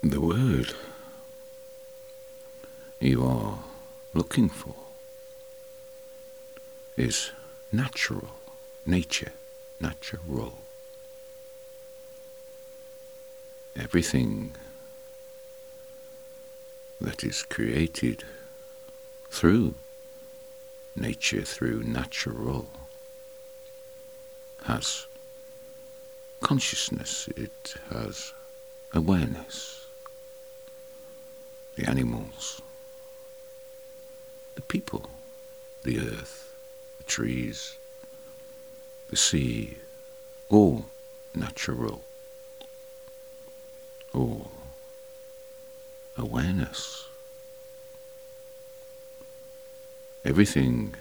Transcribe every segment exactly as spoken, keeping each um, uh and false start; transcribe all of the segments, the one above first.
The word you are looking for is natural, nature, natural. Everything that is created through nature, through natural, has consciousness, it has awareness. The animals, the people, the earth, the trees, the sea, all natural, all awareness. Everything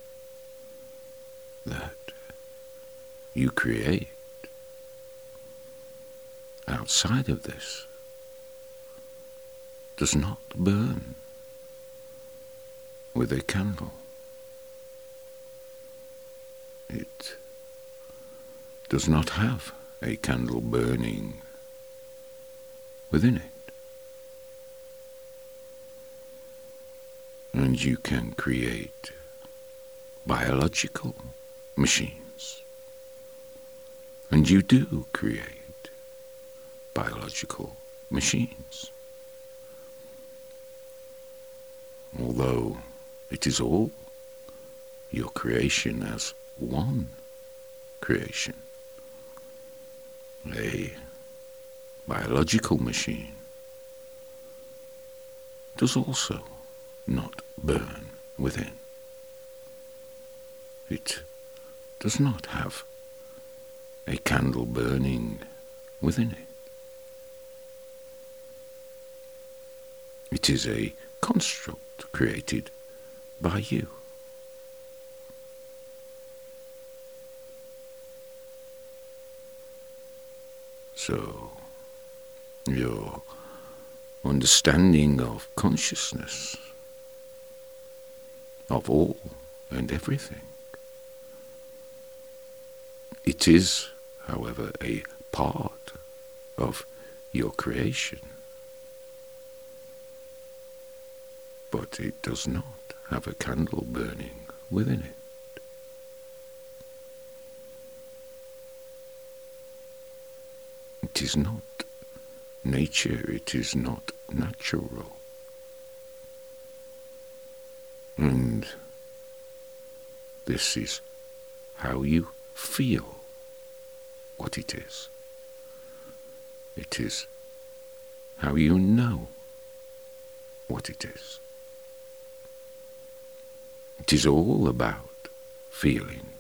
that you create outside of this does not burn with a candle. It does not have a candle burning within it. And you can create biological machines. And you do create biological machines. Although it is all your creation as one creation. A biological machine does also not burn within. It does not have a candle burning within it. It is a construct created by you. So, your understanding of consciousness, of all and everything, it is, however, a part of your creation. But it does not have a candle burning within it. It is not nature, it is not natural. And this is how you feel what it is. It is how you know what it is. It is all about feeling.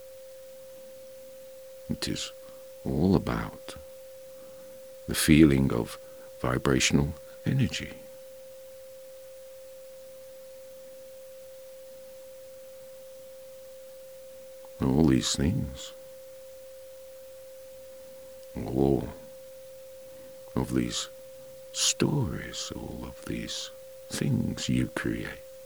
It is all about the feeling of vibrational energy. All these things, all of these stories, all of these things you create,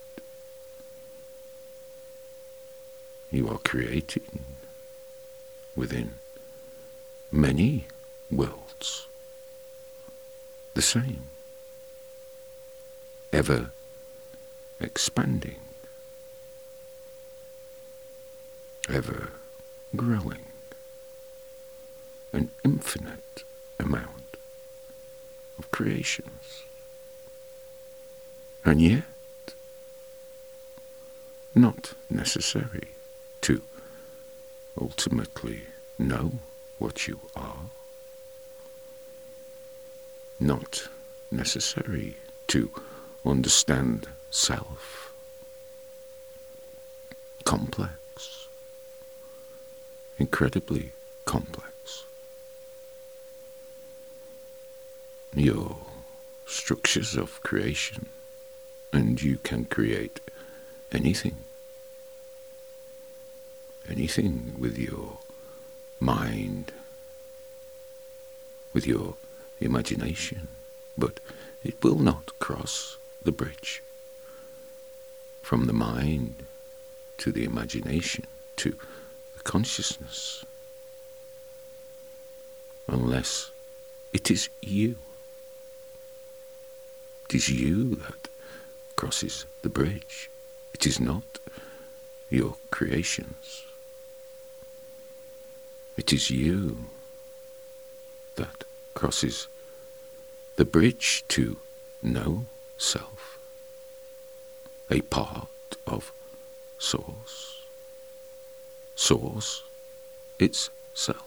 you are creating within many worlds, the same, ever expanding, ever growing, an infinite amount of creations. And yet, not necessary to ultimately know what you are, not necessary to understand self, complex, incredibly complex. Your structures of creation, and you can create anything. Anything with your mind, with your imagination, but it will not cross the bridge from the mind to the imagination to the consciousness unless it is you. It is you that crosses the bridge. It is not your creations. It is you that crosses the bridge to no self, a part of Source. Source itself.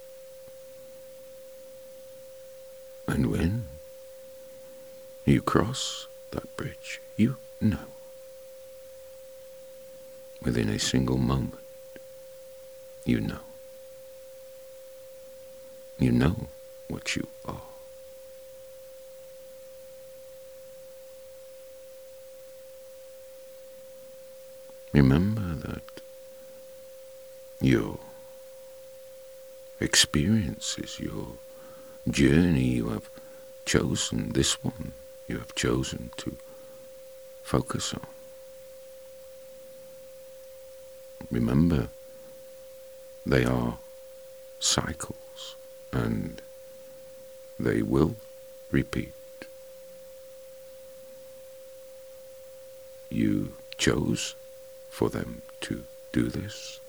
And when you cross that bridge, you know, within a single moment, you know. You know what you are. Remember that your experiences, your journey, you have chosen this one, you have chosen to focus on. Remember, they are cycles, and they will repeat. You chose for them to do this,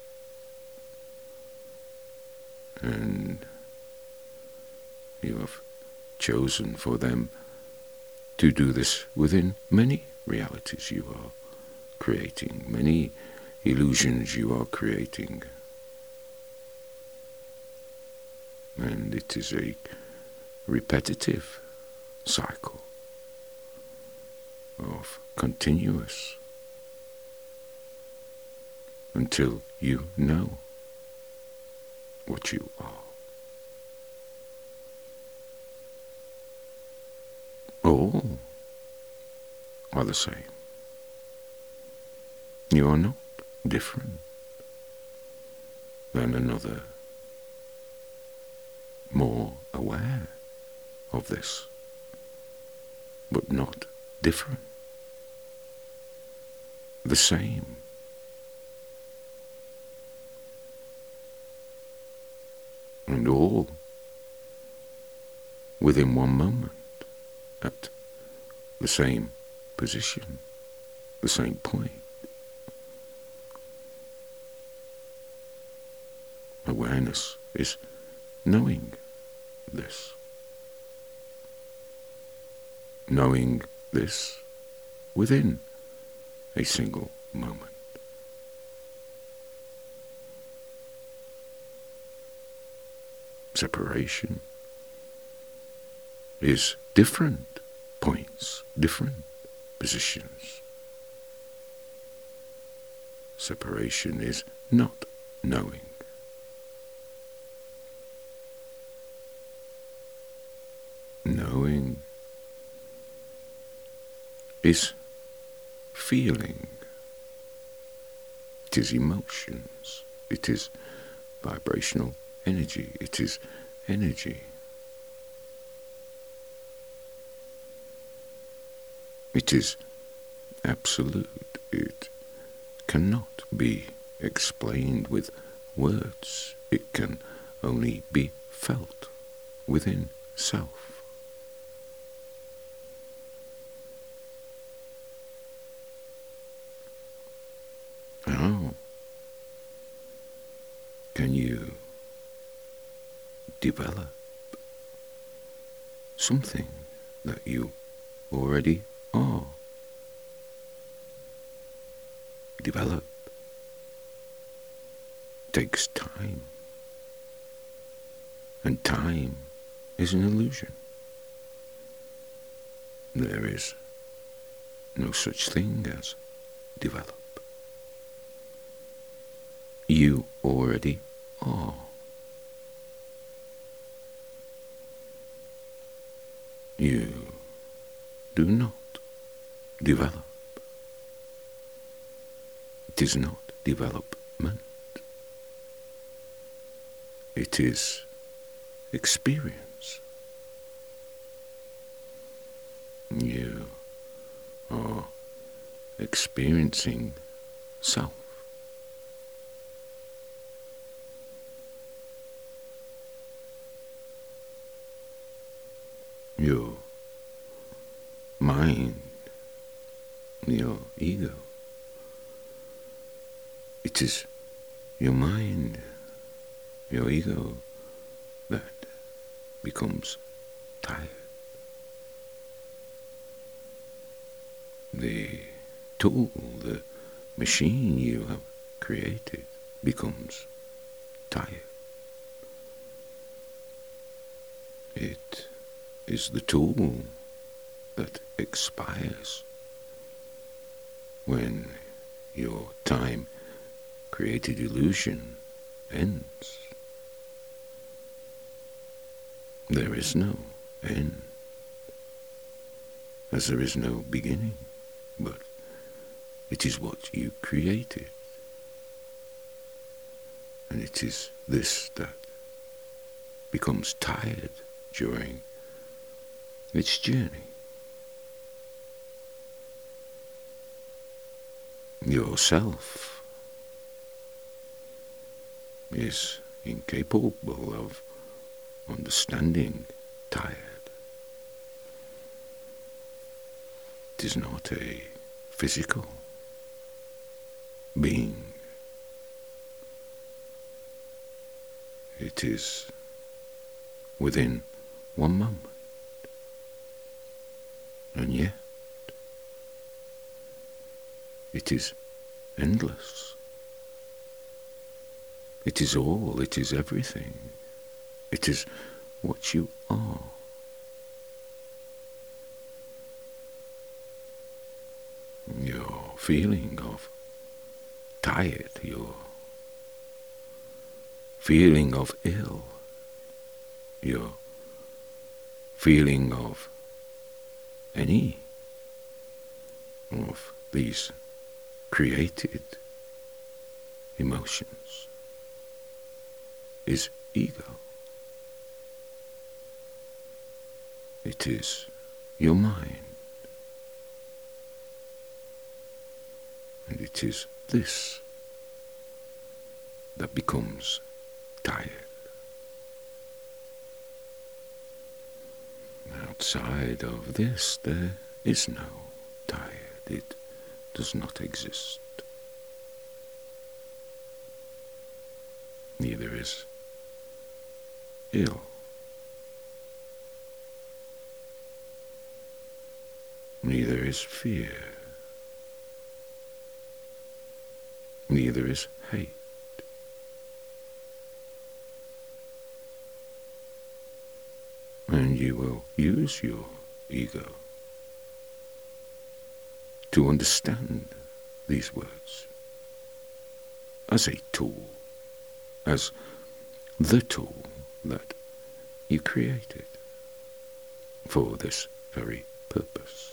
and you have chosen for them to do this within many realities you are creating, many illusions you are creating. And it is a repetitive cycle of continuous until you know what you are. All are the same. You are not different than another, more aware of this, but not different. The same. And all within one moment, at the same position, the same point. Awareness is knowing this. Knowing this within a single moment. Separation is different points, different positions. Separation is not knowing. Knowing is feeling. It is emotions. It is vibrational energy. It is energy. It is absolute. It cannot be explained with words. It can only be felt within self. How can you develop something that you already are? Develop takes time, and time is an illusion. There is no such thing as develop. You already are. You do not develop. It is not development. It is experience. You are experiencing self. You mind, your ego. It is your mind, your ego, that becomes tired. The tool, the machine you have created becomes tired. It is the tool that expires when your time-created illusion ends. There is no end, as there is no beginning, but it is what you created. And it is this that becomes tired during its journey. Yourself is incapable of understanding tired. It is not a physical being. It is within one moment. And yet, it is endless. It is all, it is everything. It is what you are. Your feeling of tired, your feeling of ill, your feeling of any of these created emotions is ego. It is your mind. And it is this that becomes tired. Outside of this, there is no tired. It does not exist. Neither is ill. Neither is fear. Neither is hate. And you will use your ego to understand these words as a tool, as the tool that you created for this very purpose.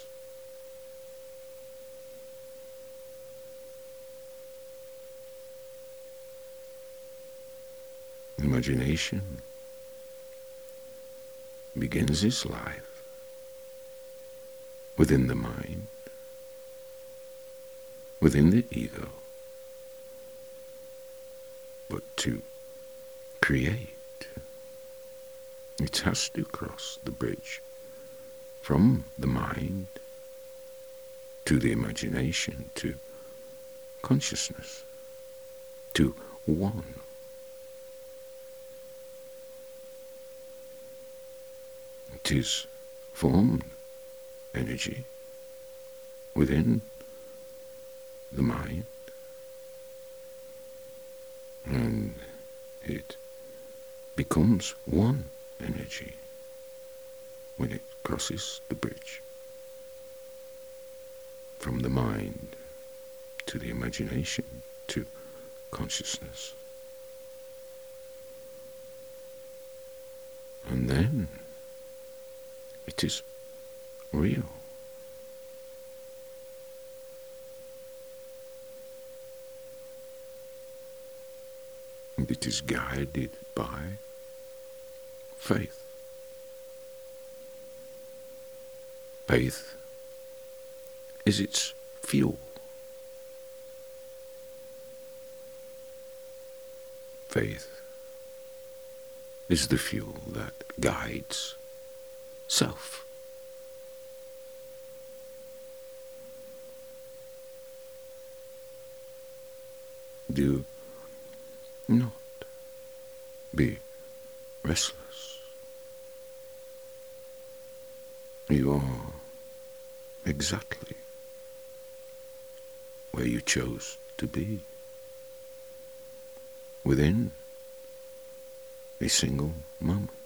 Imagination begins its life within the mind, within the ego, but to create, it has to cross the bridge from the mind to the imagination to consciousness, to one. It is formed energy within the mind, and it becomes one energy when it crosses the bridge from the mind to the imagination to consciousness. And then it is real. And it is guided by faith. Faith is its fuel. Faith is the fuel that guides self. Do not be restless. You are exactly where you chose to be, within a single moment.